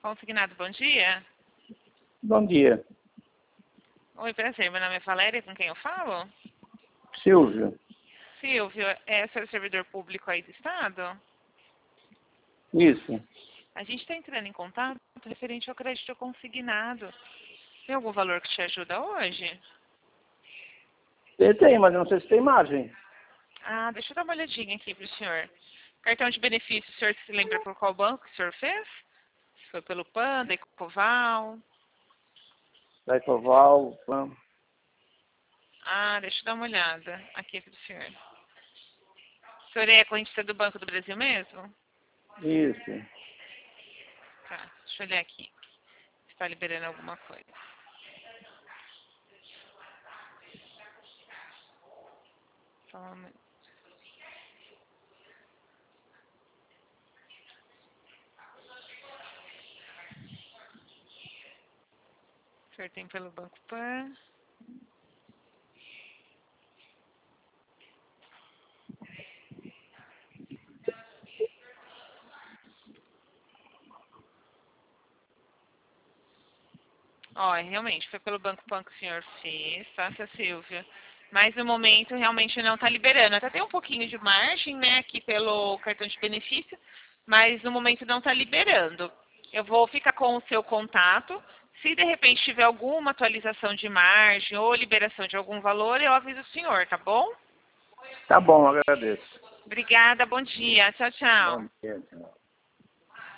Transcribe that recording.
Consignado, bom dia. Bom dia. Oi, prazer. Meu nome é Valéria, com quem eu falo? Silvio. Silvio, é seu servidor público aí do Estado? Isso. A gente está entrando em contato referente ao crédito consignado. Tem algum valor que te ajuda hoje? Tem, mas eu não sei se tem margem. Ah, deixa eu dar uma olhadinha aqui para o senhor. Cartão de benefício, o senhor se lembra por qual banco que o senhor fez? Se foi pelo Panda, Ecoval? Da Ecoval. Ah, deixa eu dar uma olhada aqui para o senhor. O senhor é correntista do Banco do Brasil mesmo? Isso. Tá, deixa eu olhar aqui. Está liberando alguma coisa. Só um momento. O senhor tem pelo Banco Pan. Ó, realmente, foi pelo Banco Pan que o senhor fez, tá, seu Silvio? Mas no momento realmente não está liberando. Até tem um pouquinho de margem, né, aqui pelo cartão de benefício, mas no momento não está liberando. Eu vou ficar com o seu contato. Se de repente tiver alguma atualização de margem ou liberação de algum valor, eu aviso o senhor, tá bom? Tá bom, agradeço. Obrigada, bom dia. Tchau, tchau. Bom dia.